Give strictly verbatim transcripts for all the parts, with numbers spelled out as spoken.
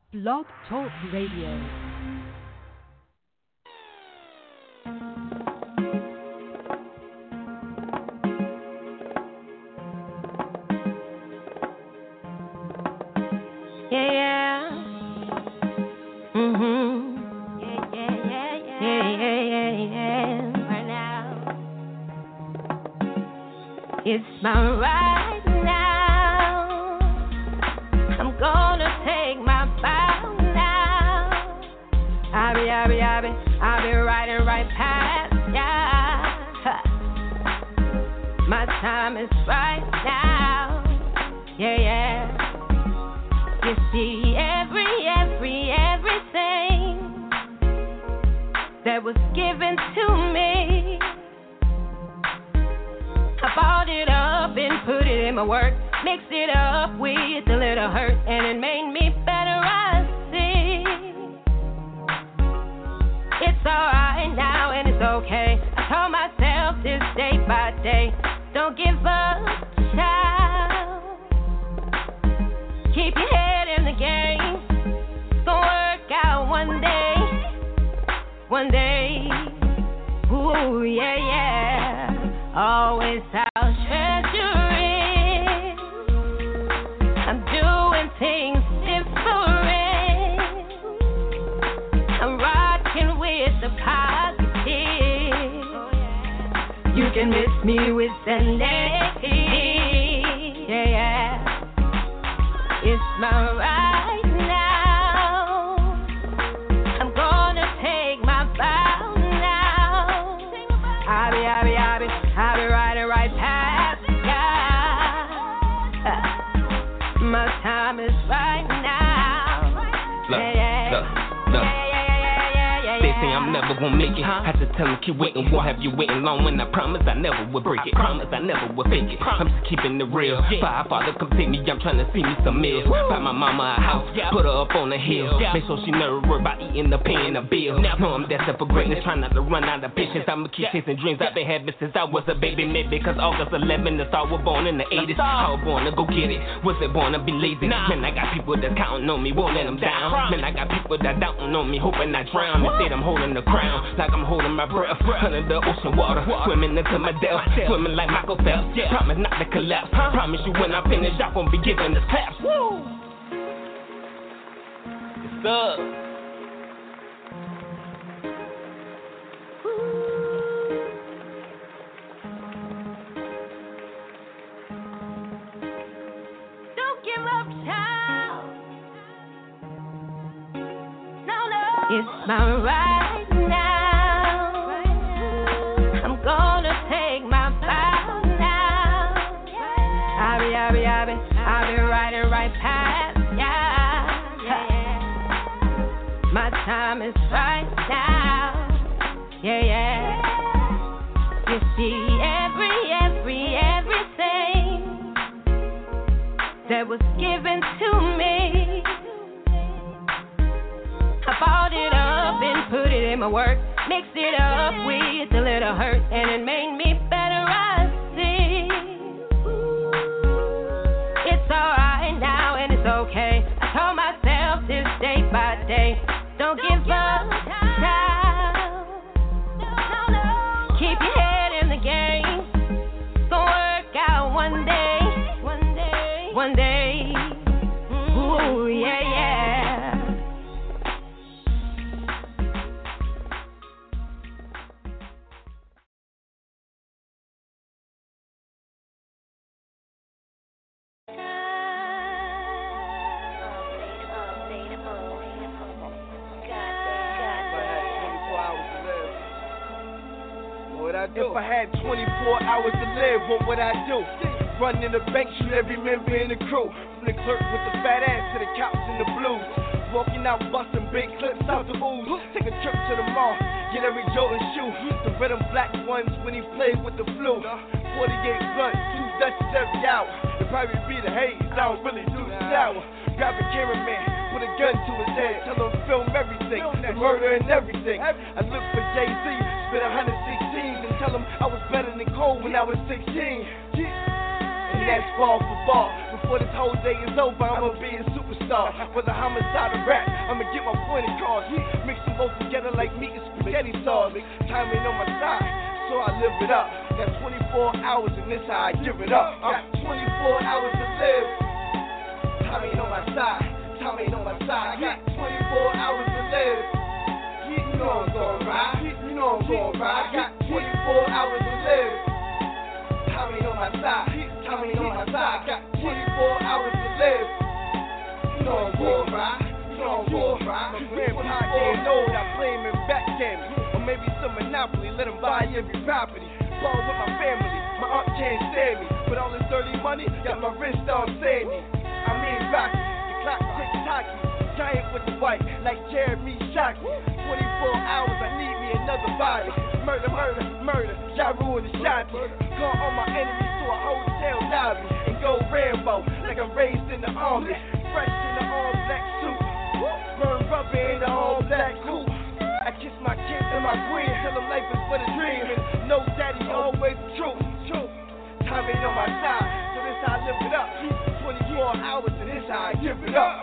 Blog Talk Radio. It's my right now. I'm gonna take my bow now. I'll be, I'll be, I'll be, I'll be riding right past ya. My time is right now. Yeah, yeah. You see, every, every, everything that was given to me, I bought it up and put it in my work. Mixed it up with a little hurt, and it made me better, I see. It's alright now and it's okay. I told myself this day by day, don't give up, child. Keep your head in the game. It's gonna work out one day. One day. Ooh, yeah, yeah. Always our treasury. I'm doing things different. I'm rocking with the positive. You can miss me with the negative. Yeah, yeah. It's my right now. I'm gonna take my bow now. I'll be, I'll be, I'll be. I'll be riding right past ya. My time is right now. Look, yeah, yeah. look, look. Yeah, yeah, yeah, yeah, yeah, They say I'm never gonna make it. I just tell them keep waiting. Won't have you waiting long when I promise I never will break it. Promise I never will fake it. I'm just keeping it real. Five father come take me. I'm trying to see me some meals. Buy my mama a house. Put her up on the hill. Make sure she never worry about eating or paying a bill. Know I'm destined for greatness. Trying not to run out of patience. I'ma keep chasing dreams I've been having since I was a baby. Maybe cause August eleventh, the star was born in the eighties. I was born to go get it. Was it born to be lazy? Man, I got people that's counting on me. Won't let them down. Man, I got people that doubting on me. Hoping I drown. Instead I'm holding the crown. Like I'm holding my breath. Under the ocean water. Swimming into my death. Swimming like Michael Phelps. Promise not to collapse. Promise you when I finish I won't be giving this claps. Woo! It's up. Don't give up, child. No, no. It's my right now. I'm gonna take my bow now. I'll be, I'll be, I'll be, I'll be riding right past ya. My time is right now. Yeah, yeah. You see, every, every, everything that was given to me, I bought it up and put it in my work. Mixed it up with a little hurt, and it made me better, I see. It's alright now and it's okay. I told myself this day by day, don't give up, child. Keep your head in the game. It's gonna work out one day. One day. One day. Ooh, yeah, yeah. If I had twenty-four hours to live, what would I do? Run in the bank, shoot every member in the crew. From the clerk with the fat ass to the cops in the blues. Walking out, busting big clips out the ooze. Take a trip to the mall, get every Jordan shoe. The red and black ones when he played with the flu. forty-eight blunts, two dusters every hour. It probably be the haze, I don't really do the sour. Grab a cameraman, put a gun to his head. Tell him film everything, the murder and everything. I look for Jay-Z, spit one hundred sixteens and tell him I was better than Cole when I was sixteen. And that's ball for ball. before this whole day is over, I'ma be a superstar. For the homicide of rap, I'ma get my point across. Mix them both together like meat and spaghetti sauce. Time ain't on my side, so I live it up. Got twenty-four hours and this how I give it up. Got twenty-four hours to live. Time ain't on my side, time ain't on my side. Got twenty-four hours to live. You know I'm gon' ride, you know I'm gon' ride. Got twenty-four hours to live. Time ain't on my side, time ain't on my side. Got twenty-four hours to live. You know I'm gon' ride, you know I'm gon' ride. My grandpa getting old, I blame him backgammon. Or maybe some monopoly, let him buy every property. Ball with my family, my aunt can't stand me. But all this dirty money got my wrist all sandy. I mean Rocky, the clock tick-tocky. Giant with the white, like Jeremy Shockey. twenty-four hours, I need me another body. Murder, murder, murder, Ja Rule and Ashanti. Call all my enemies to a hotel lobby. And go Rambo, like I'm raised in the army. Fresh in the all black suit. Burn rubber in the all black coupe. I kiss my kids and my queen, tell them life is but a dream. And no daddy, always the truth. Time ain't on my side, so this how I live it up. twenty-four hours and this how I give it up.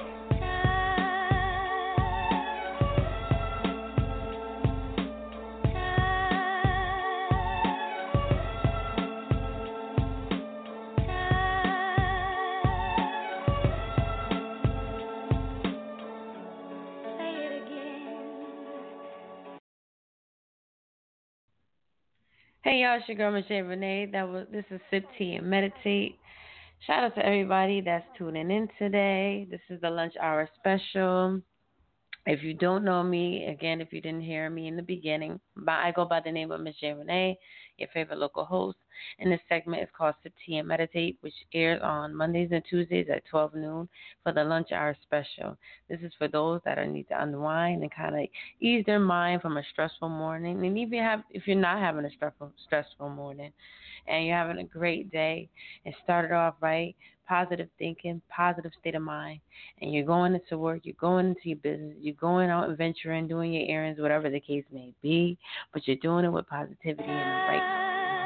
Hey y'all, it's your girl Michelle Renee. That was this is Sip Tea and Meditate. Shout out to everybody that's tuning in today. This is the lunch hour special. If you don't know me, again, if you didn't hear me in the beginning, I go by the name of Michelle Renee, your favorite local host. And this segment is called Sip Tea and Meditate, which airs on Mondays and Tuesdays at twelve noon for the lunch hour special. This is for those that are need to unwind and kind of ease their mind from a stressful morning. And even have, if you're not having a stressful, stressful morning and you're having a great day and started off right, positive thinking, positive state of mind, and you're going into work, you're going into your business, you're going out and venturing, doing your errands, whatever the case may be, but you're doing it with positivity and the right.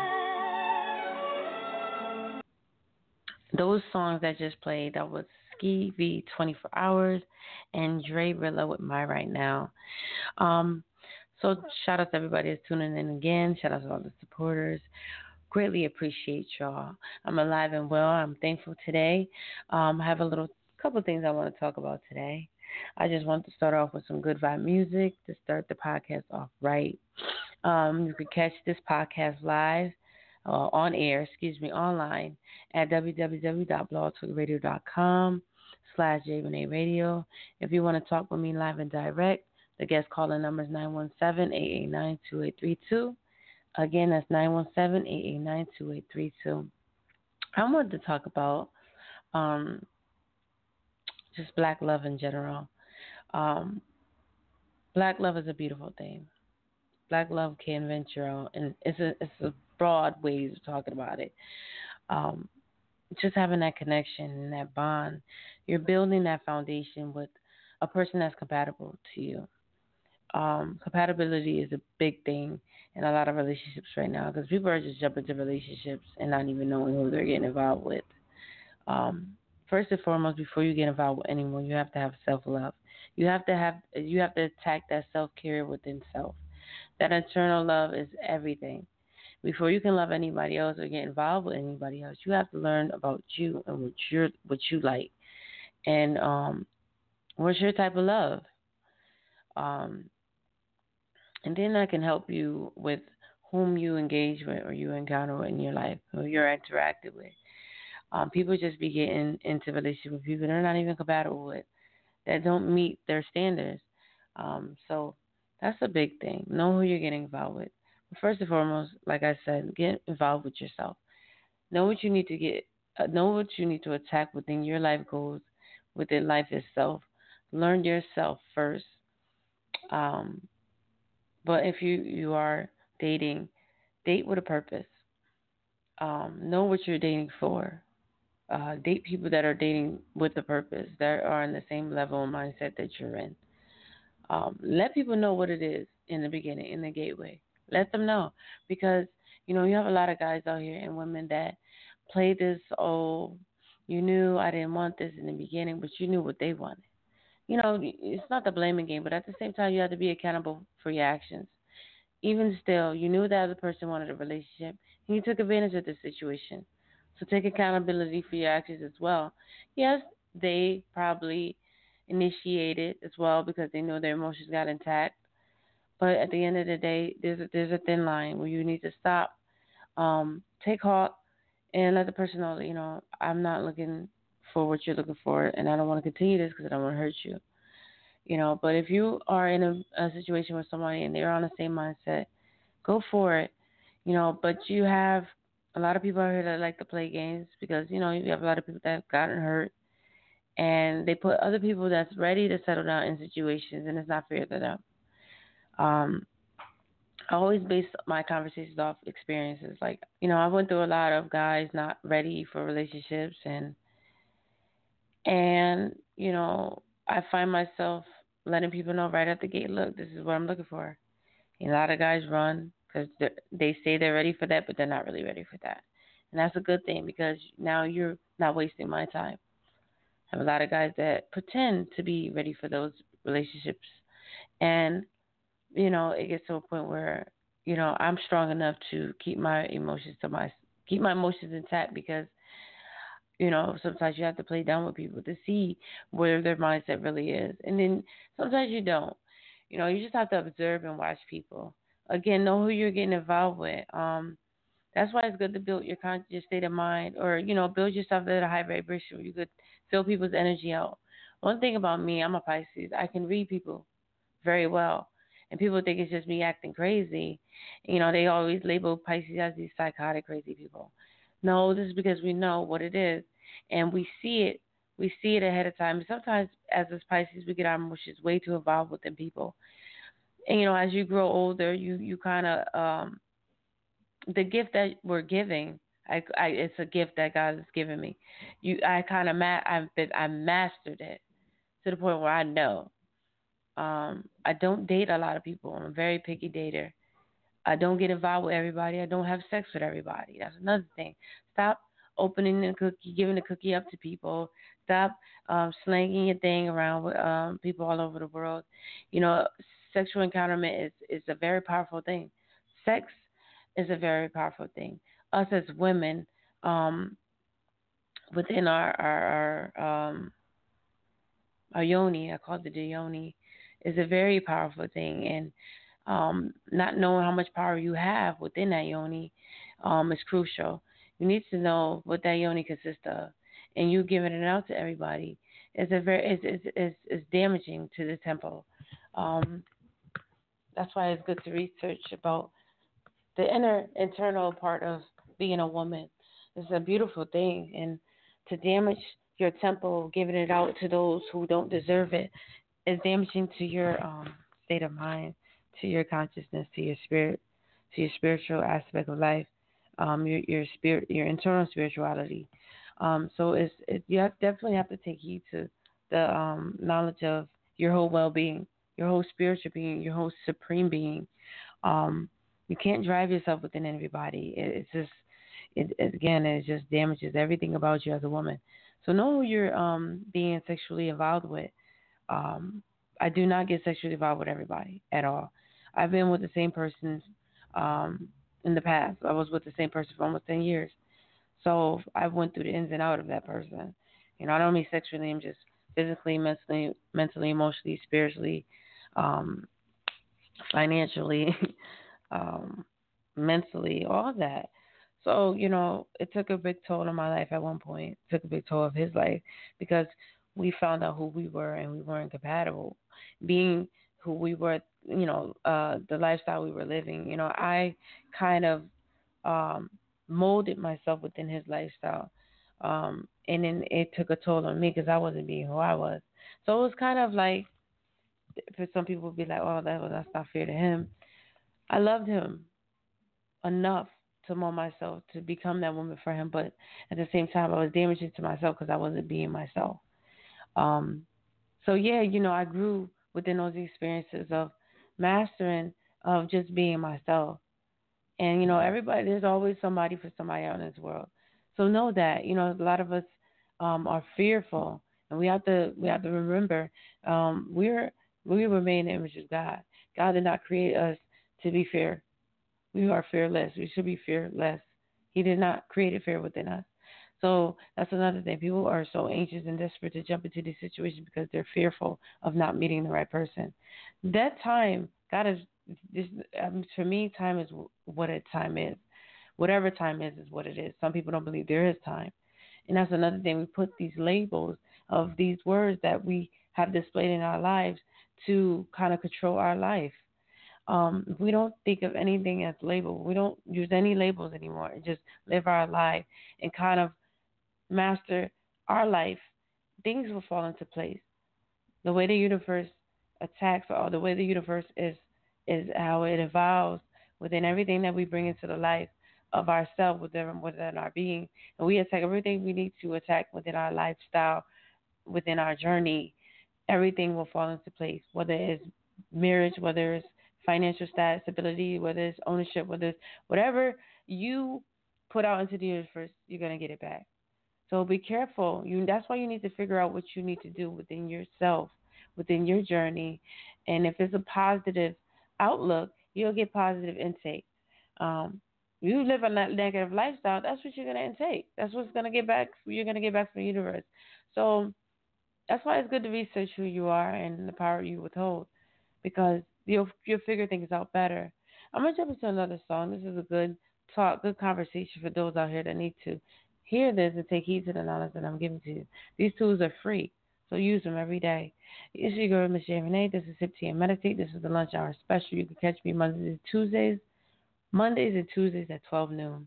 Those songs that just played, that was Ski V twenty-four hours and Dre Rilla with My Right Now. Um, so shout out to everybody that's tuning in again. Shout out to all the supporters. Greatly appreciate y'all. I'm alive and well. I'm thankful today. Um, I have a little couple things I want to talk about today. I just want to start off with some good vibe music to start the podcast off right. Um, you can catch this podcast live, uh, on air, excuse me, online at www.blogtalkradio.com slash jrenee If you want to talk with me live and direct, the guest calling number is nine one seven, eight eight nine, two eight three two. Again, that's nine one seven, eight eight nine, two eight three two. I wanted to talk about um, just black love in general. Um, black love is a beautiful thing. Black love can venture out, and it's a it's a broad ways of talking about it. Um, just having that connection and that bond, you're building that foundation with a person that's compatible to you. Um, compatibility is a big thing in a lot of relationships right now because people are just jumping into relationships and not even knowing who they're getting involved with. Um, first and foremost, before you get involved with anyone, you have to have self-love. You have to have you have to attack that self-care within self. That internal love is everything. Before you can love anybody else or get involved with anybody else, you have to learn about you and what you're what you like, and um, what's your type of love. Um, and then that can help you with whom you engage with or you encounter in your life or you're interacted with. Um, people just be getting into relationships with people they're not even compatible with, that don't meet their standards. Um, so that's a big thing. Know who you're getting involved with. But first and foremost, like I said, get involved with yourself. Know what you need to get. Uh, know what you need to attack within your life goals, within life itself. Learn yourself first. Um, but if you, you are dating, date with a purpose. Um, know what you're dating for. Uh, date people that are dating with a purpose, that are in the same level and mindset that you're in. Um, let people know what it is in the beginning, in the gateway. Let them know. Because, you know, you have a lot of guys out here and women that play this, oh, You knew I didn't want this in the beginning, but you knew what they wanted. You know, it's not the blaming game, but at the same time, you have to be accountable for your actions. Even still, you knew the other person wanted a relationship, and you took advantage of the situation. So take accountability for your actions as well. Yes, they probably initiated as well because they know their emotions got intact. But at the end of the day, there's a, there's a thin line where you need to stop, um, take heart, and let the person know that, you know, I'm not looking for what you're looking for, and I don't want to continue this because I don't want to hurt you. You know, but if you are in a, a situation with somebody and they're on the same mindset, go for it. You know, but you have a lot of people out here that like to play games because, you know, you have a lot of people that have gotten hurt and they put other people that's ready to settle down in situations, and it's not fair to them. Um, I always base my conversations off experiences. Like, you know, I went through a lot of guys not ready for relationships, and and you know, I find myself letting people know right at the gate, look, this is what I'm looking for. And a lot of guys run because they say they're ready for that, but they're not really ready for that. And that's a good thing because now you're not wasting my time. I have a lot of guys that pretend to be ready for those relationships. And, you know, it gets to a point where, you know, I'm strong enough to keep my emotions to my, keep my emotions intact because, you know, sometimes you have to play down with people to see where their mindset really is. And then sometimes you don't. You know, you just have to observe and watch people. Again, know who you're getting involved with. Um, that's why it's good to build your con- your state of mind, or, you know, build yourself at a high vibration where you could feel people's energy out. One thing about me, I'm a Pisces. I can read people very well. And people think it's just me acting crazy. You know, they always label Pisces as these psychotic, crazy people. No, this is because we know what it is. And we see it. We see it ahead of time. And sometimes, as us Pisces, we get our emotions way too involved within people. And, you know, as you grow older, you, you kind of, um, the gift that we're giving, I, I, it's a gift that God has given me. You, I kind of, ma- I've been, I mastered it to the point where I know. Um, I don't date a lot of people. I'm a very picky dater. I don't get involved with everybody. I don't have sex with everybody. That's another thing. Stop opening the cookie, giving the cookie up to people. Stop um, slanging your thing around with um, people all over the world. You know, sexual encounterment is, is a very powerful thing. Sex is a very powerful thing. Us as women, um, within our our our, um, our yoni, I call it the yoni, is a very powerful thing. And um, not knowing how much power you have within that yoni um, is crucial. You need to know what that yoni consists of, and you giving it out to everybody is a very is is is, is damaging to the temple. Um, that's why it's good to research about the inner internal part of being a woman. It's a beautiful thing, and to damage your temple, giving it out to those who don't deserve it, is damaging to your um, state of mind, to your consciousness, to your spirit, to your spiritual aspect of life. Um, your your spirit, your internal spirituality. Um, so it's it, you have, definitely have to take heed to the um, knowledge of your whole well-being, your whole spiritual being, your whole supreme being. Um, you can't drive yourself within everybody. It, it's just, it, it, again, it just damages everything about you as a woman. So know who you're um, being sexually involved with. Um, I do not get sexually involved with everybody at all. I've been with the same person. Um, In the past, I was with the same person for almost ten years. So I went through the ins and outs of that person. You know, not only sexually, I'm just physically, mentally, mentally, emotionally, spiritually, um, financially, um, mentally, all that. So, you know, it took a big toll on my life at one point. It took a big toll of his life because we found out who we were and we weren't compatible. Being who we were, you know, uh, the lifestyle we were living, you know, I kind of um, molded myself within his lifestyle. Um, and then it took a toll on me because I wasn't being who I was. So it was kind of like, for some people would be like, oh, that was, that's not fair to him. I loved him enough to mold myself to become that woman for him. But at the same time, I was damaging to myself because I wasn't being myself. Um, so, yeah, you know, I grew within those experiences of mastering, of just being myself. And, you know, everybody, there's always somebody for somebody out in this world. So know that, you know, a lot of us um, are fearful, and we have to we have to remember um, we're we were made in the image of God. God did not create us to be fear. We are fearless. We should be fearless. He did not create fear within us. So that's another thing. People are so anxious and desperate to jump into these situations because they're fearful of not meeting the right person. That time, God is, this, um, for me, time is what a time is. Whatever time is, is what it is. Some people don't believe there is time. And that's another thing. We put these labels of these words that we have displayed in our lives to kind of control our life. Um, we don't think of anything as label. We don't use any labels anymore. And just live our life and kind of master our life. Things will fall into place. The way the universe attacks, or the way the universe is, is how it evolves within everything that we bring into the life of ourselves, within, within our being. And we attack everything we need to attack within our lifestyle, within our journey. Everything will fall into place, whether it's marriage, whether it's financial status, stability, whether it's ownership, whether it's whatever you put out into the universe, you're going to get it back. So be careful. You, that's why you need to figure out what you need to do within yourself, within your journey. And if it's a positive outlook, you'll get positive intake. Um, you live a negative lifestyle, that's what you're going to intake. That's what's going to get back. You're going to get back from the universe. So that's why it's good to research who you are and the power you withhold, because you'll you'll figure things out better. I'm gonna jump into another song. This is a good talk, good conversation for those out here that need to hear this and take heed to the knowledge that I'm giving to you. These tools are free, so use them every day. It's your girl, Miss J. Renee. This is Sip Tea and Meditate. This is the lunch hour special. You can catch me Mondays and Tuesdays, Mondays and Tuesdays at twelve noon.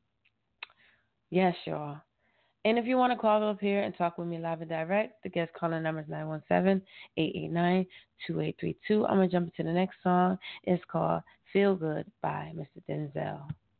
Yes, y'all. And if you want to call up here and talk with me live and direct, the guest calling number is nine one seven, eight eight nine, two eight three two. I'm going to jump into the next song. It's called Feel Good by Mister Denzel.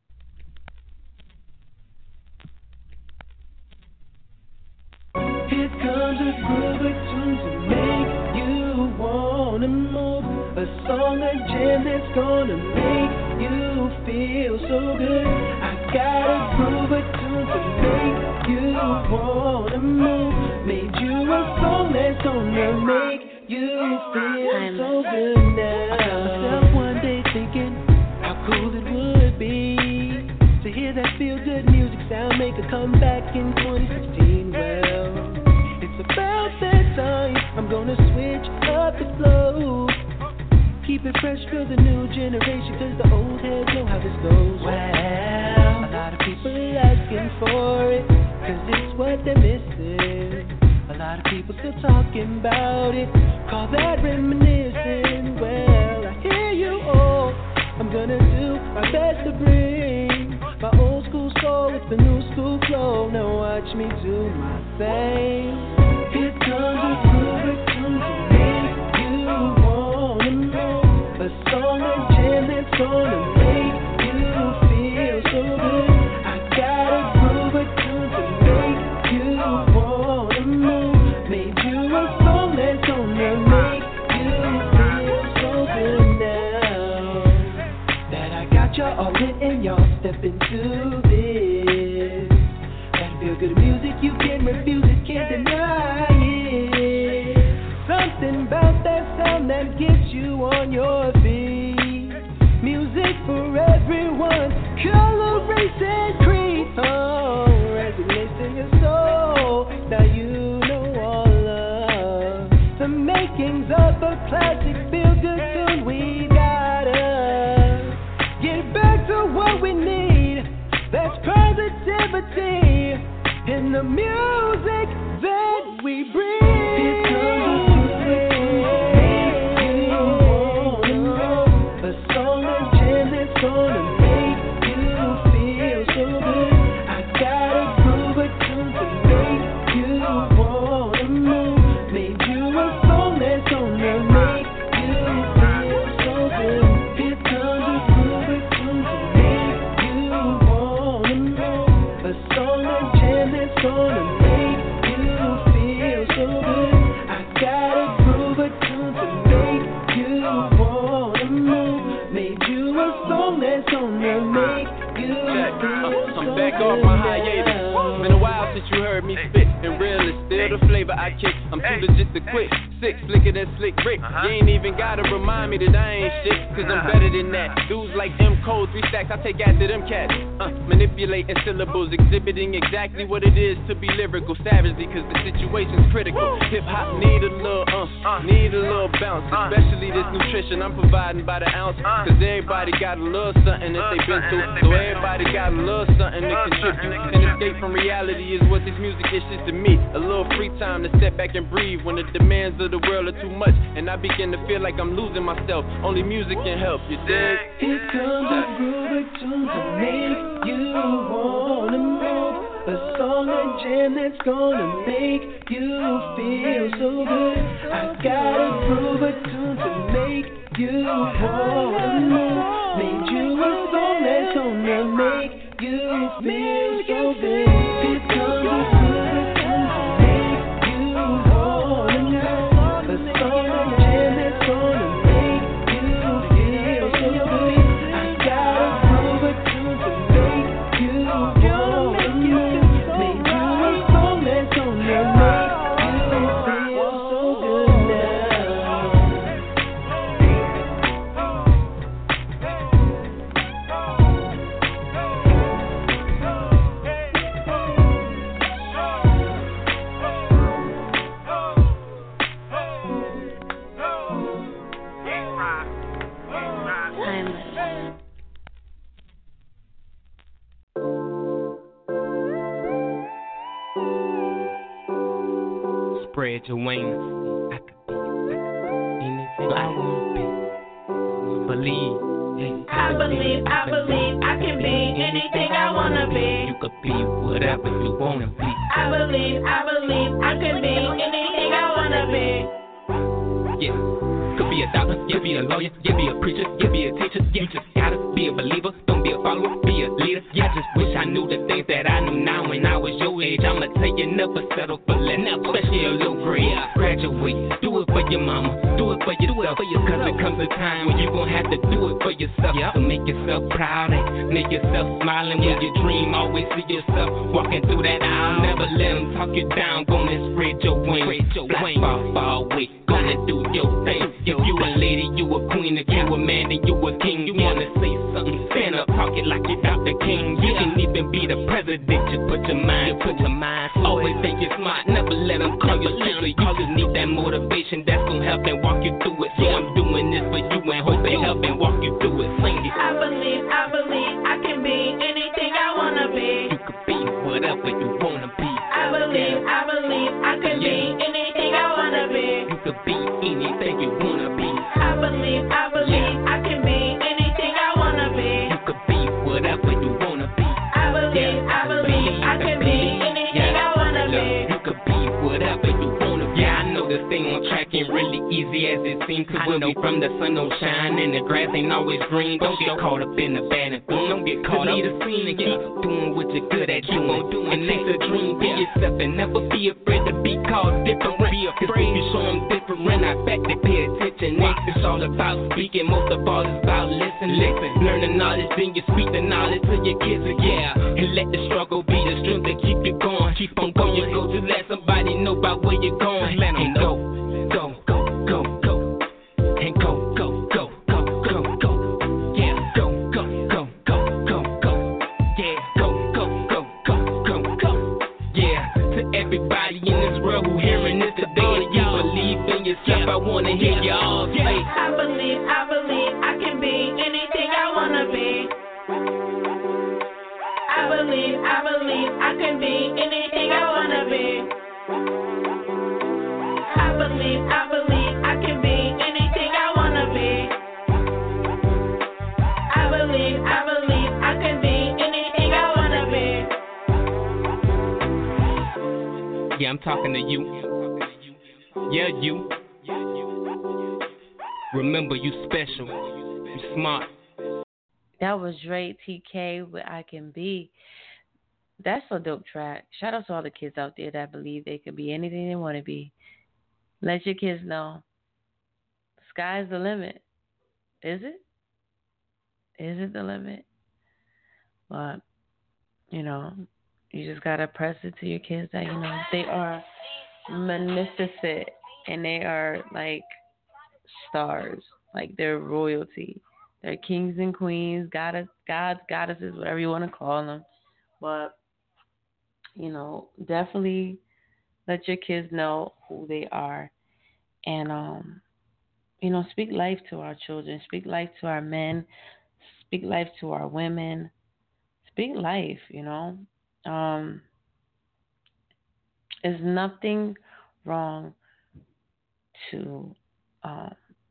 Here comes a groove, a tune to make you wanna move. A song, a jam that's gonna make you feel so good. I got a groove, a tune to make you wanna move. Made you a song that's gonna make you feel so good now. I found myself one day thinking how cool it would be to hear that feel good music sound make a comeback in twenty sixteen. Well, it's about that time I'm gonna switch up the flow. Keep it fresh for the new generation, cause the old heads know how this goes. Well, a lot of people are asking for it, cause it's what they're missing. A lot of people still talking about it, call that reminiscing. Well, I hear you all, I'm gonna do my best to bring my old school soul with the new school flow. Now watch me do my thing. Here comes a groove, a tune to make you wanna move. A song, a jam that's gonna make you feel so good. I got a groove, a tune to make you wanna move. Made you a song that's gonna make you feel so good now. That I got y'all all in and y'all step into this. That feel good music, you can't refuse it, can't deny it. Something about that sound that gets you on your feet. Music for everyone, color, race, and creed. Oh, resonates in your soul. Now you know all of the makings of a classic feel-good tune. We gotta get back to what we need. That's positivity in the music that we bring. Gonna make you feel so good. was just a quick six, slicker than slick Rick. Uh-huh. You ain't even gotta remind me that I ain't shit, cause I'm better than that. Dudes like M. Cole, three stacks, I take after them cats. Uh, manipulating syllables, exhibiting exactly what it is to be lyrical savagely, cause the situation's critical. Hip hop need a little uh, need a little bounce, especially this nutrition I'm providing by the ounce, cause everybody got a little something that they been through, so everybody got a little something to contribute. An escape from reality is what this music is just to me. A little free time to step back and breathe when the demands of the world are too much, and I begin to feel like I'm losing myself. Only music can help, you dig? Here comes a groove tune to make you wanna move. A song, a jam that's gonna make you feel so good. I got a groove tune to make you wanna move. Made you a song that's gonna make you feel so good. Here comes a groove tune to make you wanna move. A song, a jam that's gonna make you feel so good. I got a groove tune to make you wanna move. Made you a song that's gonna make you feel so good now. Timeless. Spread your wings. I could be, anything I wanna be. Believe. I believe, I believe I can be anything I wanna be. You could be whatever you wanna be. I believe, I believe I can be anything I wanna be. Yeah. Could be a doctor, you be a lawyer, you be a preacher, you be a teacher. You just gotta be a believer, don't be a follower, be a leader. I just wish I knew the things that I knew now when I was your age. I'ma tell you, never settle for less, especially a low grade. Graduate, do it for your mama, do it for yourself, cause there comes a time when you gon' have to do it for yourself. So make yourself proud and make yourself smiling when you dream. Always see yourself walking through that aisle. Never let them talk you down, gonna spread your wings. Fly far, far away, gonna do your thing. If you a lady, you a queen. If you a man, then you a king. You wanna say something, stand up, talk it like you Doctor King. You can even be the president, just put your mind, put your mind. Always think you're smart, never let them call you silly. You just need that motivation that's gonna help and walk you through it. So I'm doing this for you and hope they help and walk you through it. Sing it. I believe, I believe I can be anything I wanna be. You could be whatever you wanna be. I believe, I believe I can be anything I wanna be. You could be anything you wanna be. I believe, I believe I can be anything I wanna be. You could be whatever you wanna be. I believe, I believe I can be anything I wanna be. You could be whatever you wanna be. Yeah, I know this thing on track ain't really easy as it seems. Cause when we from the sun don't shine and the grass ain't always green. Don't get caught up in the bad and boom. Don't get caught up in the scene and keep doing what you're good at. You won't do and chase a dream. Be yourself and never be afraid to be called different. Be afraid. Cause if you show them different, I bet they pay attention. Next, it's all about speaking. Most of all, it's about listen, listen. Learn the knowledge, then you speak the knowledge to your kids, yeah. And let the struggle be the strength that keep you going. Keep on going. You go to let somebody know about where you're going. Let them go, go, go, go, go. And go, go, go, go, go, go. Yeah, go, go, go, go, go, go. Yeah, go, go, go, go, go, go. Yeah, to everybody in this world who hearing this today, and you believe in yourself, I wanna hear you all say, I believe, I believe I can be anything I wanna be. I believe, I believe I can be anything I wanna be. I believe, I believe I can be anything I wanna be. I believe, I believe I can be anything I wanna be. yeah, I'm talking to you. Yeah, you. Remember, you special. You smart. That was Dre T K with I Can Be. That's a dope track. Shout out to all the kids out there that believe they could be anything they want to be. Let your kids know. Sky's the limit. Is it? Is it the limit? But, you know, you just got to press it to your kids that, you know, they are magnificent, and they are like stars, like they're royalty. They're kings and queens, goddess, gods, goddesses, whatever you want to call them. But you know, definitely let your kids know who they are, and um, you know, speak life to our children, speak life to our men, speak life to our women, speak life. You know, um, there's nothing wrong to um,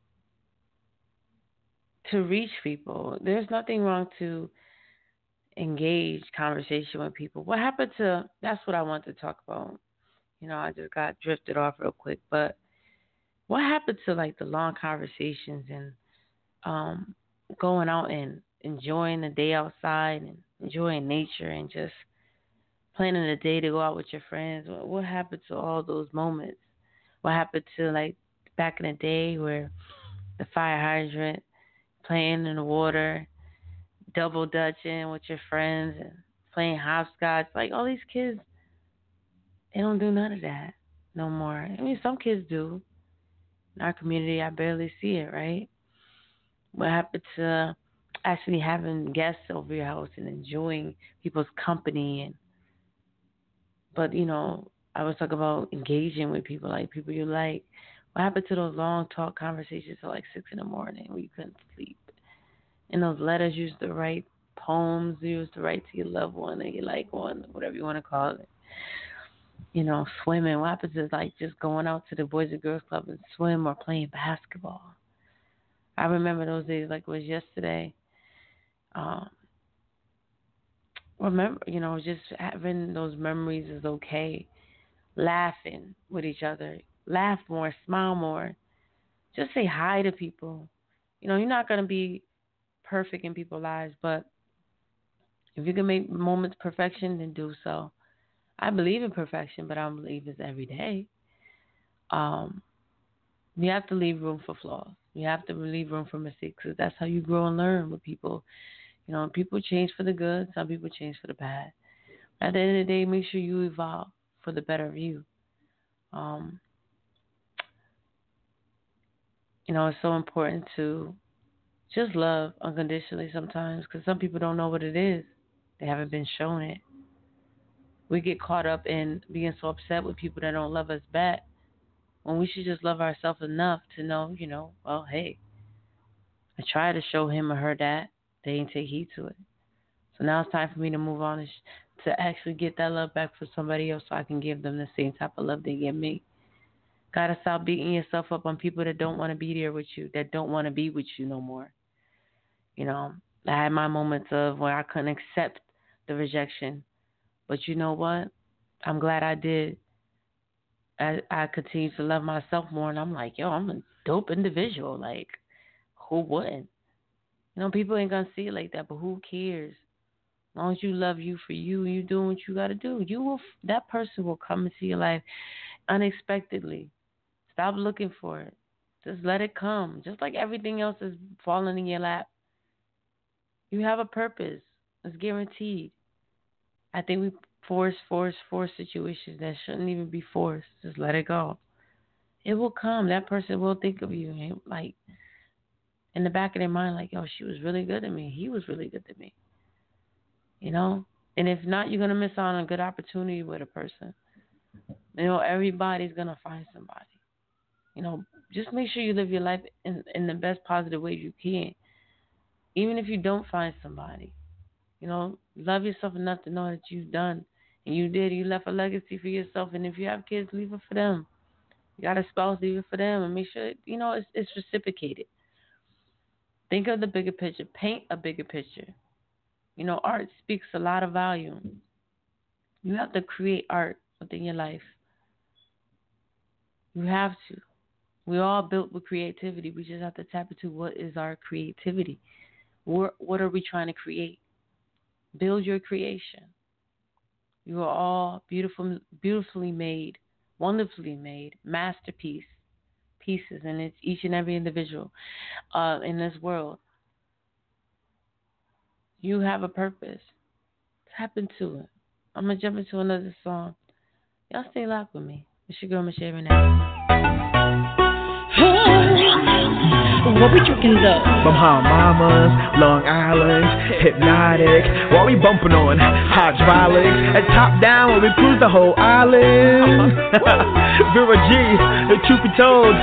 to reach people. There's nothing wrong to engage conversation with people. What happened to, that's what I want to talk about. You know, I just got drifted off real quick, but what happened to like the long conversations and um, going out and enjoying the day outside and enjoying nature and just planning a day to go out with your friends? What, what happened to all those moments? What happened to like back in the day where the fire hydrant, playing in the water, double dutching with your friends and playing hopscotch? Like all these kids, they don't do none of that no more. I mean, some kids do. In our community, I barely see it, right? What happened to actually having guests over your house and enjoying people's company? And but you know, I was talking about engaging with people, like people you like. What happened to those long talk conversations till like six in the morning where you couldn't sleep? And those letters you used to write, poems you used to write to your loved one or your like one, whatever you want to call it. You know, swimming. What happens is like just going out to the Boys and Girls Club and swim or playing basketball. I remember those days like it was yesterday. Um, remember, you know, just having those memories is okay. Laughing with each other. Laugh more, smile more. Just say hi to people. You know, you're not going to be perfect in people's lives, but if you can make moments perfection, then do so. I believe in perfection, but I don't believe it's every day. Um, you have to leave room for flaws. You have to leave room for mistakes, because that's how you grow and learn with people. You know, people change for the good. Some people change for the bad. At the end of the day, make sure you evolve for the better of you. Um, you know, it's so important to just love unconditionally sometimes, because some people don't know what it is. They haven't been shown it. We get caught up in being so upset with people that don't love us back, when we should just love ourselves enough to know, you know, well, hey, I tried to show him or her that. They didn't take heed to it. So now it's time for me to move on and sh- to actually get that love back for somebody else, so I can give them the same type of love they give me. Gotta stop beating yourself up on people that don't want to be there with you, that don't want to be with you no more. You know, I had my moments of where I couldn't accept the rejection. But you know what? I'm glad I did. I, I continue to love myself more, and I'm like, yo, I'm a dope individual. Like, who wouldn't? You know, people ain't going to see it like that, but who cares? As long as you love you for you and you doing what you got to do, you will. That person will come into your life unexpectedly. Stop looking for it. Just let it come. Just like everything else is falling in your lap. You have a purpose. It's guaranteed. I think we force, force, force situations that shouldn't even be forced. Just let it go. It will come. That person will think of you. And like, in the back of their mind, like, yo, she was really good to me. He was really good to me. You know? And if not, you're going to miss out on a good opportunity with a person. You know, everybody's going to find somebody. You know, just make sure you live your life in, in the best positive way you can. Even if you don't find somebody. You know, love yourself enough to know that you've done. And you did. You left a legacy for yourself. And if you have kids, leave it for them. You got a spouse, leave it for them. And make sure, you know, it's, it's reciprocated. Think of the bigger picture. Paint a bigger picture. You know, art speaks a lot of volume. You have to create art within your life. You have to. We're all built with creativity. We just have to tap into what is our creativity. What, what are we trying to create? Build your creation. You are all beautiful, beautifully made, wonderfully made, masterpiece pieces, and it's each and every individual uh, in this world. You have a purpose. Tap into it. I'm gonna jump into another song. Y'all stay locked with me. It's your girl, Michelle Renee. What we drinking though? From Mamas, Long Island, Hypnotic. What we bumping on? Hydraulics. And top down when we cruise the whole island. Vera G, the truth be told.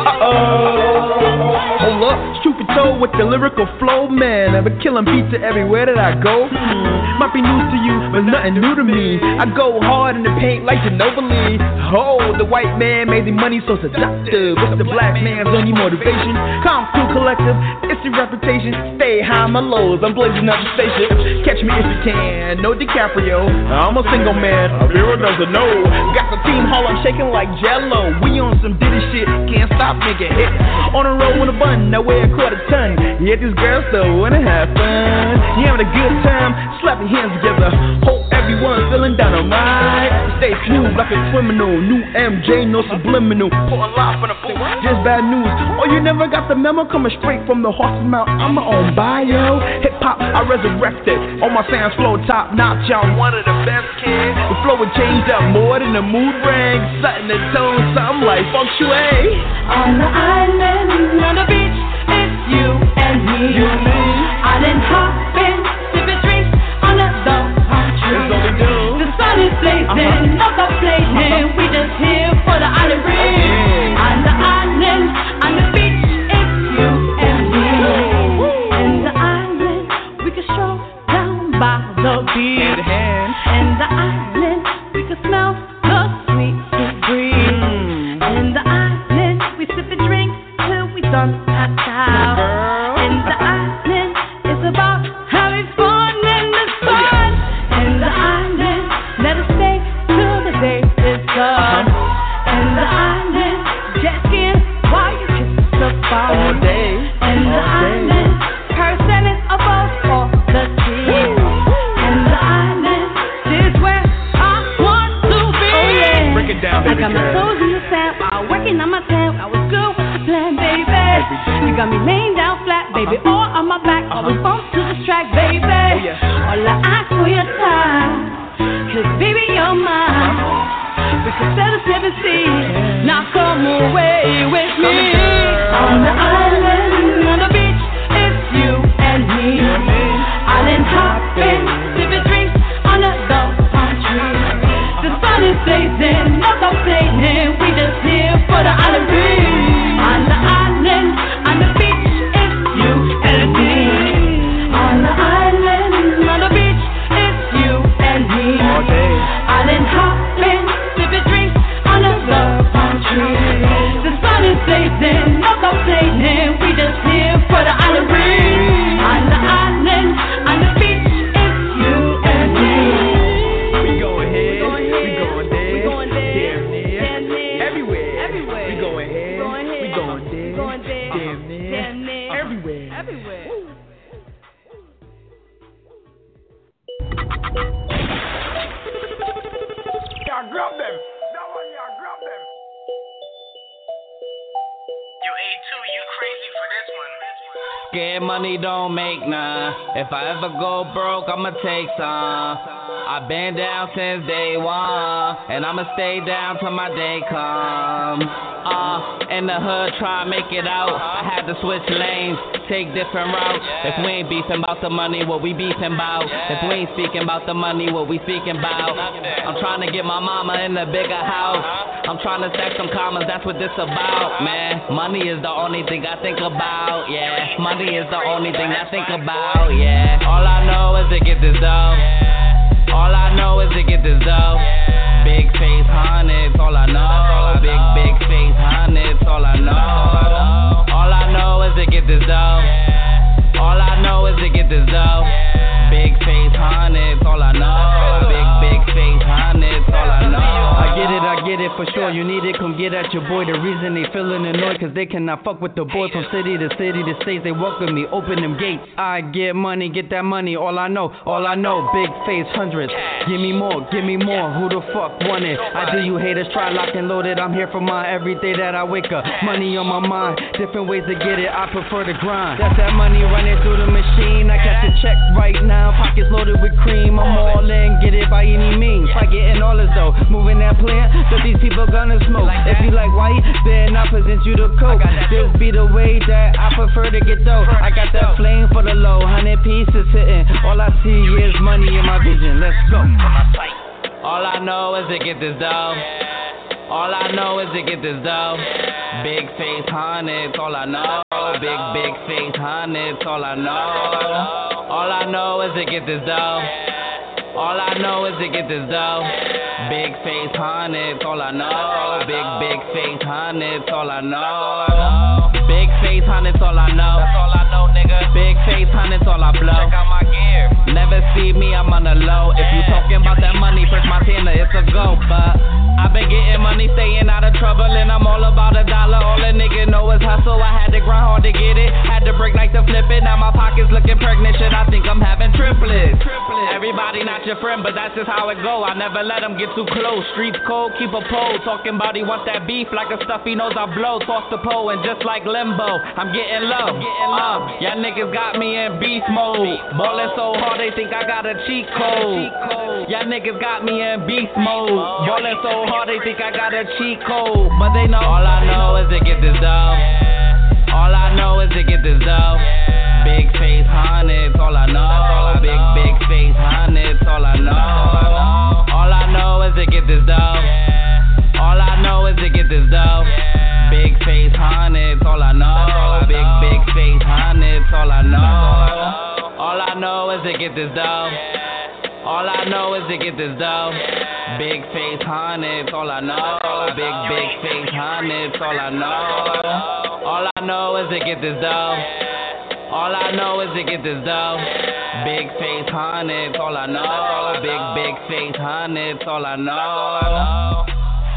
Uh-oh. Hold up, truth be told with the lyrical flow, man. I've been killing pizza everywhere that I go. Hmm. Might be news to you, but nothing new to me. I go hard in the paint like Ginobili. Oh, the white man made the money so seductive. It's the black man's only motivation. Calm, cool, collective, it's the reputation. Stay high my lows, I'm blazing up the spaceship. Catch me if you can, no DiCaprio. I'm a single man, a Vera doesn't know. Got the team hall, I'm shaking like Jello. We on some Diddy shit, can't stop making hits. On a roll with a bun, I weigh a quarter ton. Yeah, these girls still wanna have fun. You having a good time, slap your hands together. Hope everyone's feeling dynamite. Stay smooth like a criminal. New M J, no subliminal. Pulling live from the booth, just bad news. Oh, you never got the memo coming straight from the horse's mouth. I'm my own bio. Hip hop, I resurrected. All my fans flow top notch. I'm one of the best kids. The flow would change up more than the mood rang. Something to tone, something like feng shui. On the island, on the beach, it's you and me. You and me. Island hopping, sipping drinks under the palm tree. That's what we do. The sun is blazing, uh-huh. Not blazing. We just here for the island breeze. Okay. On the island, on the beach, it's you and me. In the island, we can stroll down by the beach. Hand in hand. In the island, we can smell the sweet, sweet breeze. Mm. In the island, we sip and drink till we done pass out. In the island, it's about having fun in the sun. In the island, let us stay till the day is done. In the island, jet skiing while you kiss the fire. All day. In the island, person is above all the seas. In the island, this is where I want to be. Oh yeah. Break it down, baby I got my girl. toes in the sand while working on my tail. I was good with the plan, baby. You got me laying down flat, baby, Uh-huh. all on my back. Uh-huh. Always bump to this track, baby. Oh, yeah. All I ask for your time, cause baby, you're mine. We can set a seven seas, now come away with me. On the island, on the beach, it's you and me. Island hopping, sipping drinks under the palm tree. The sun is blazing, no complaining. We just here for the island breeze. On the island, on the beach, it's you and me. On the island, on the beach, it's you and me. All day. Island hopping, sipping drinks under the palm tree. The sun is blazing, no complaining. We just here for the island breeze. On the island, on the beach, it's you and me. We going here, we going there, we going there, damn near, damn near, everywhere. everywhere. We going here, going here, we going there, we going there, damn near, damn near, everywhere. everywhere. Y'all grab them. That one, y'all grab them. Yo, A two, you crazy for this one. Get money don't make none. If I ever go broke, I'ma take some. I've been down since day one, and I'ma stay down till my day come. Uh, in the hood, try and make it out. I had to switch lanes, take different routes. If we ain't beefing about the money, what we beefing about? If we ain't speaking about the money, what we speaking about? I'm trying to get my mama in a bigger house. I'm trying to stack some commas, that's what this about, man. Money is the only thing I think about, yeah. Money is the only thing I think about, yeah. All I know is to get this dough. All I know is to get this dough. Big face hundreds, all I know. Big, big face hundreds, all I know. All I know is to get this dough. All I know is to get this dough. Big face hundreds, all I know. Big, big face hundreds, all I know. I get it, I get it for sure. You need it, come get at your boy. The reason they feeling annoyed, cause they cannot fuck with the boy. From city to city to states, they welcome me, open them gates. I get money, get that money, all I know, all I know. Big face, hundreds, give me more, give me more. Who the fuck want it? I do you haters, try lock and load it. I'm here for mine every day that I wake up. Money on my mind, different ways to get it, I prefer to grind. That's that money running through the machine. I catch a check right now, pockets loaded with cream. I'm all in, get it by any means. If I getting all this though, moving that plant, so these people gonna smoke. If you like white, then I present you the coke. This be the way that I prefer to get dough. I got that flame for the low, hundred pieces hitting. All I see is money in my vision. Let's go. All I know is to get this dough. All I know is to get this dough. Big face hundreds, all I know. Big, big face hundreds, all I know. All I know is to get this dough. All I know is to get this dough. Big face hundreds, all I know. Big, big face hundreds, all I know. Big face hundreds, all I know. That's all I know, nigga. Big face hundreds, all I blow. Check out my gear. Never see me, I'm on the low. If you talking about that money, first Montana, it's a go. But I've been getting money, staying out of trouble, and I'm all about a dollar. All a nigga know is hustle. I had to grind hard to get it. Had to break nights to flip it. Now my pockets looking pregnant. Shit, I think I'm having triplets. Everybody not your friend, but that's just how it go. I never let them get too close. Streets cold, keep a pole. Talking about he wants that beef like a stuffy nose I blow. Toss the pole and just like limbo, I'm getting low. Um, y'all niggas got me in beast mode. Ballin' so hard they think I got a cheat code. Y'all niggas got me in beast mode. Ballin' so hard they think I got a cheat code. But they know all I know is to get this dough. All I know is to get this dough. Big face hundreds, all I know. Big, big face hundreds, all I know. All I know is to get this dough. All I know is to get this dough. Big face hundreds, all I know. Big, big face hundreds, all I know. All I know is to get this dough. All I know is to get this dough. Big face hundreds, all I know. Big, big face hundreds, all I know. All I know is to get this dough. All I know is to get this dough. Big face hundreds, all I know. Big, big face hundreds, all I know.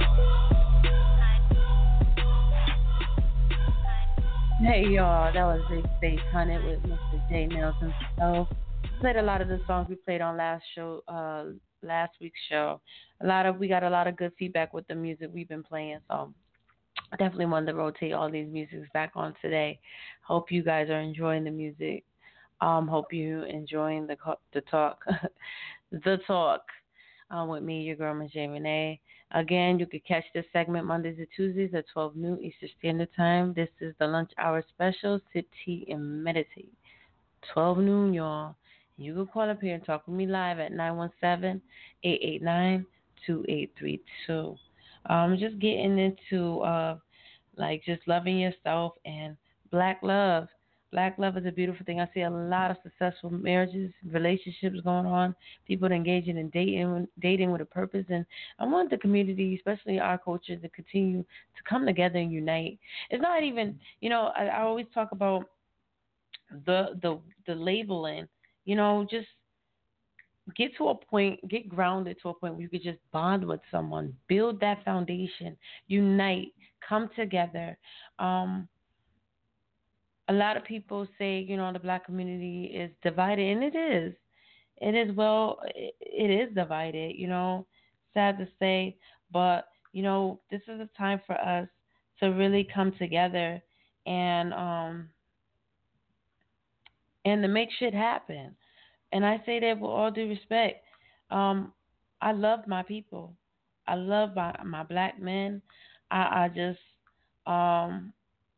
Hey y'all, that was Big Face Hundred with Mister J Nelson. So played a lot of the songs we played on last show, uh, last week's show. A lot of we got a lot of good feedback with the music we've been playing. So I definitely wanted to rotate all these musics back on today. Hope you guys are enjoying the music. Um, hope you enjoying the the talk, the talk um, with me, your girl Miz J Renee. Again, you can catch this segment Mondays and Tuesdays at twelve noon Eastern Standard Time. This is the lunch hour special, Sit, Tea, and Meditate. twelve noon, y'all. You can call up here and talk with me live at nine one seven, eight eight nine, two eight three two. Um, just getting into uh, like just loving yourself and black love. Black love is a beautiful thing. I see a lot of successful marriages, relationships going on, people engaging in dating, dating with a purpose. And I want the community, especially our culture, to continue to come together and unite. It's not even, you know, I, I always talk about the the the labeling. You know, just get to a point, get grounded to a point where you could just bond with someone, build that foundation, unite, come together. Um, A lot of people say, you know, the black community is divided, and it is. It is, well, it is divided, you know, sad to say. But, you know, this is a time for us to really come together and um, and to make shit happen. And I say that with all due respect. Um, I love my people. I love my, my black men. I, I just... Um,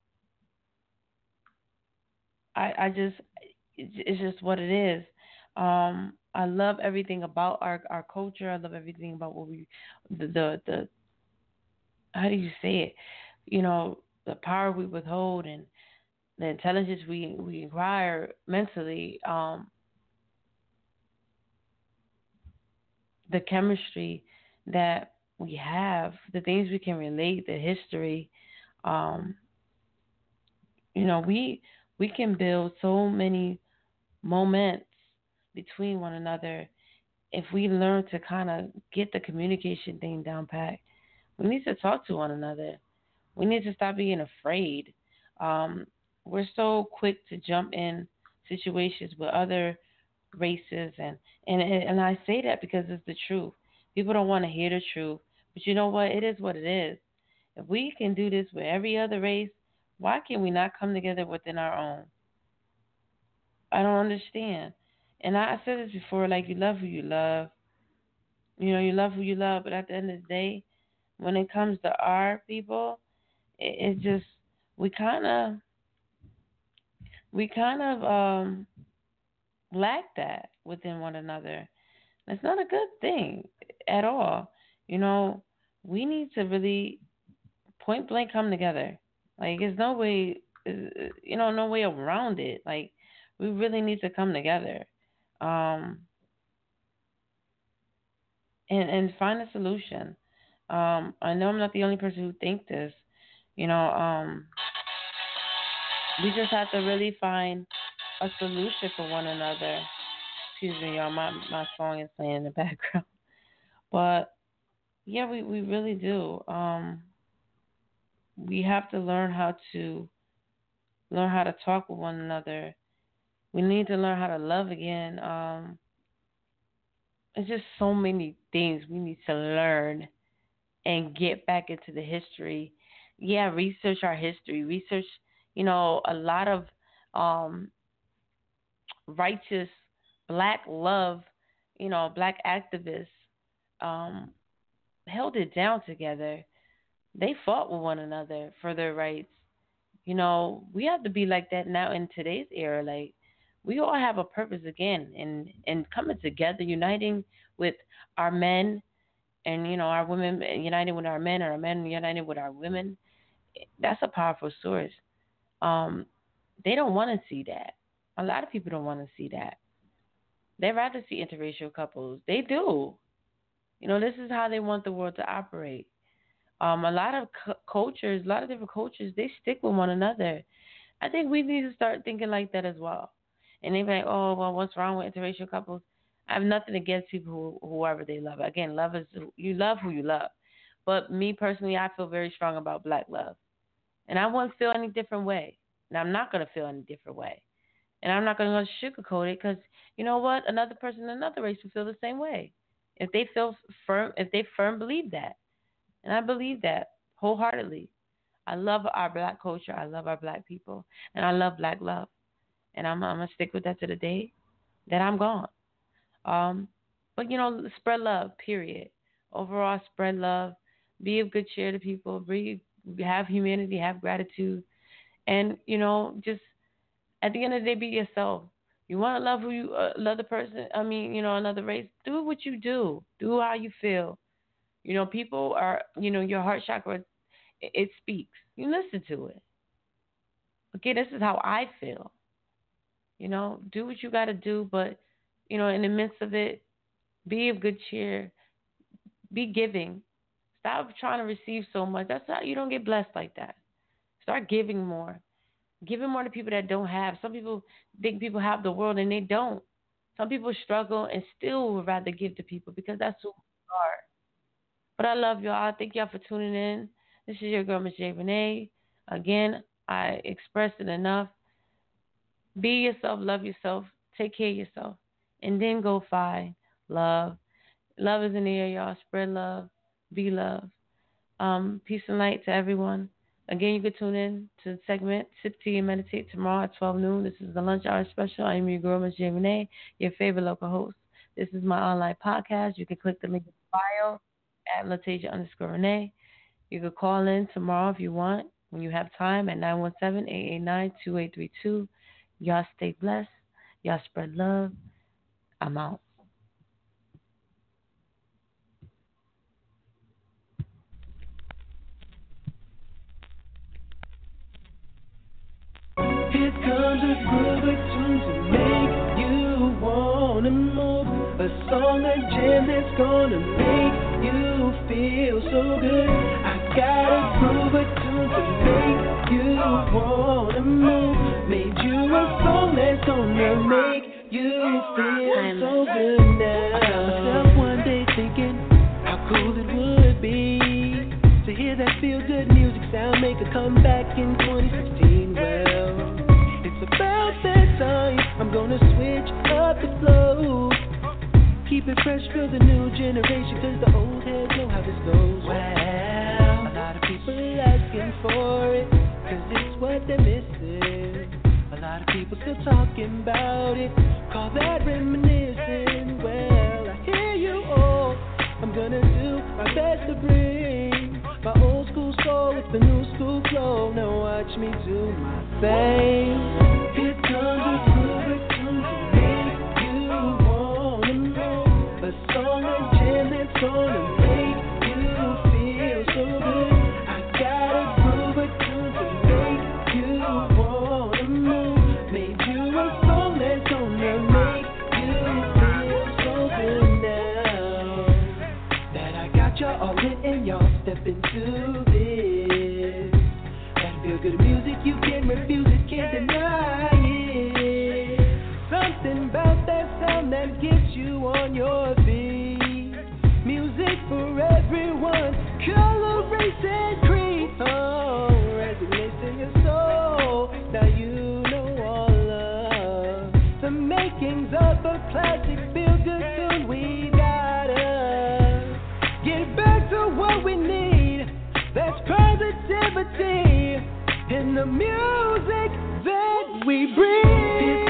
I, I just, it's just what it is. Um, I love everything about our, our culture. I love everything about what we, the, the, the, how do you say it? You know, the power we withhold and the intelligence we, we acquire mentally, um, the chemistry that we have, the things we can relate, the history, um, you know, we, We can build so many moments between one another if we learn to kind of get the communication thing down pat. We need to talk to one another. We need to stop being afraid. Um, we're so quick to jump in situations with other races, and, and, and I say that because it's the truth. People don't want to hear the truth. But you know what? It is what it is. If we can do this with every other race, why can we not come together within our own? I don't understand. And I said this before, like, you love who you love. You know, you love who you love, but at the end of the day, when it comes to our people, it, it just, we kind of, we kind of um, lack that within one another. It's not a good thing at all. You know, we need to really point blank come together. Like, there's no way, you know, no way around it. Like, we really need to come together. Um, and, and find a solution. Um, I know I'm not the only person who thinks this. You know, um, we just have to really find a solution for one another. Excuse me, y'all, my, my song is playing in the background. But, yeah, we, we really do. Um, we have to learn how to learn how to talk with one another. We need to learn how to love again. Um, it's just so many things we need to learn and get back into the history. Yeah, research our history. Research, you know, a lot of um, righteous black love, you know, black activists um, held it down together. They fought with one another for their rights. You know, we have to be like that now in today's era. Like, we all have a purpose again, and, and coming together, uniting with our men and, you know, our women, uniting with our men, and our men united with our women. That's a powerful source. Um, they don't want to see that. A lot of people don't want to see that. They'd rather see interracial couples. They do. You know, this is how they want the world to operate. Um, a lot of cu- cultures, a lot of different cultures, they stick with one another. I think we need to start thinking like that as well. And they be like, oh, well, what's wrong with interracial couples? I have nothing against people who, whoever they love. Again, love is, you love who you love. But me personally, I feel very strong about black love. And I won't feel any different way. And I'm not going to feel any different way. And I'm not going to sugarcoat it because, you know what? Another person in another race will feel the same way. If they feel firm, if they firm believe that. And I believe that wholeheartedly. I love our black culture. I love our black people. And I love black love. And I'm, I'm going to stick with that to the day that I'm gone. Um, but, you know, spread love, period. Overall, spread love. Be of good cheer to people. Be, have humanity, have gratitude. And, you know, just at the end of the day, be yourself. You want to love who you, uh, love the person, I mean, you know, another race. Do what you do. Do how you feel. You know, people are, you know, your heart chakra, it, it speaks. You listen to it. Okay, this is how I feel. You know, do what you got to do, but, you know, in the midst of it, be of good cheer. Be giving. Stop trying to receive so much. That's how you don't get blessed like that. Start giving more. Giving more to people that don't have. Some people think people have the world and they don't. Some people struggle and still would rather give to people because that's who we are. But I love y'all. Thank y'all for tuning in. This is your girl, Miss J. Renee. Again, I expressed it enough. Be yourself, love yourself, take care of yourself, and then go find love. Love is in the air, y'all. Spread love. Be love. Um, peace and light to everyone. Again, you can tune in to the segment Sip Tea and Meditate tomorrow at twelve noon. This is the Lunch Hour Special. I am your girl, Miss J. Renee, your favorite local host. This is my online podcast. You can click the link in the bio at Latasia underscore Renee. You can call in tomorrow if you want, when you have time, at nine one seven, eight eight nine, two eight three two. Y'all stay blessed. Y'all spread love. I'm out. Here comes a groove, a tune to make you wanna move. A song, a jam that's gonna make you feel so good. I got a groove, a tune to make you wanna move. Made you a song that's gonna make you feel so good now. I found myself one day thinking how cool it would be to hear that feel good music sound make a comeback in twenty sixteen? Well, it's about that time. I'm gonna switch up the flow. Keep it fresh for the new generation, cause the old heads know how this goes. Well, a lot of people are asking for it, cause it's what they're missing. A lot of people still talking about it, call that reminiscing. Well, I hear you all, I'm gonna do my best to bring my old school soul with the new school flow. Now watch me do my thing. Here comes a groove tune to make you wanna move. A song, a jam that's gonna make you feel so good. I got a groove tune to make you wanna move. Made you a song that's gonna make you feel so good now. That I got y'all all in and y'all step into this. That feel good music, you can't refuse it, can't deny it. Something about that sound that gets you on your feet. Music for everyone, color, race, and creed. Oh, resonates in your soul. Now you know all of the makings of a classic feel-good tune. We gotta get back to what we need. That's positivity in the music that we bring.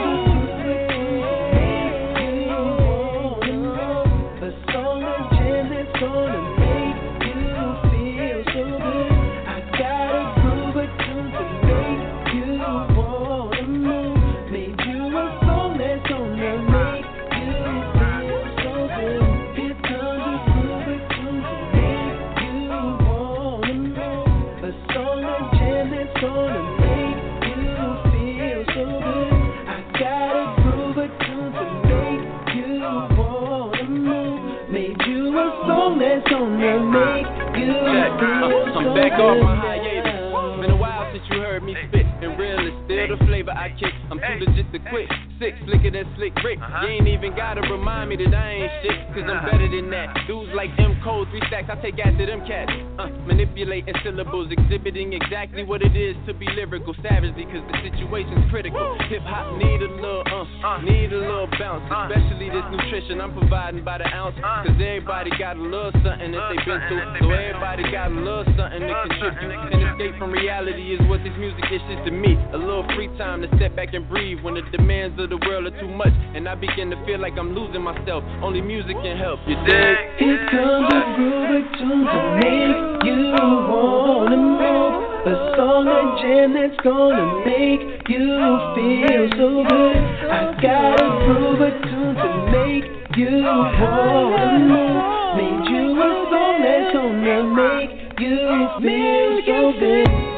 A song, a jam that's gonna make you feel so good. I got a groove, a tune to make you wanna move. Made you a song that's gonna make you feel so good. Here comes a groove, a tune to make you wanna move. A song, a jam that's gonna make you feel so good. I got a groove, a tune to make you wanna move. Made you a song that's gonna make you Check. feel Uh, so I'm back good off my hiatus. Been a while since you heard me spit, and real is still the flavor I kick. I'm too legit to quit. Sick, slicker than slick Rick. You ain't even gotta remind me that I ain't shit, cause I'm better than that. Dudes like M. Cole, three stacks, I take after them cats. Uh, manipulating syllables, exhibiting exactly what it is to be lyrical savagely, cause the situation's critical. Hip hop need a little uh, need a little bounce, especially this nutrition I'm providing by the ounce, cause everybody got a little something that they been through, so everybody got a little something to contribute. And escape from reality is what this music is to me. A little free time to step back and breathe when the demands of the world are too much, and I begin to feel like I'm losing myself. Only music can help, you dig? Here comes a groove tune to make you wanna move. A song, a jam that's gonna make you feel so good. I got a groove tune to make you wanna move. Made you a song that's gonna make you feel so good.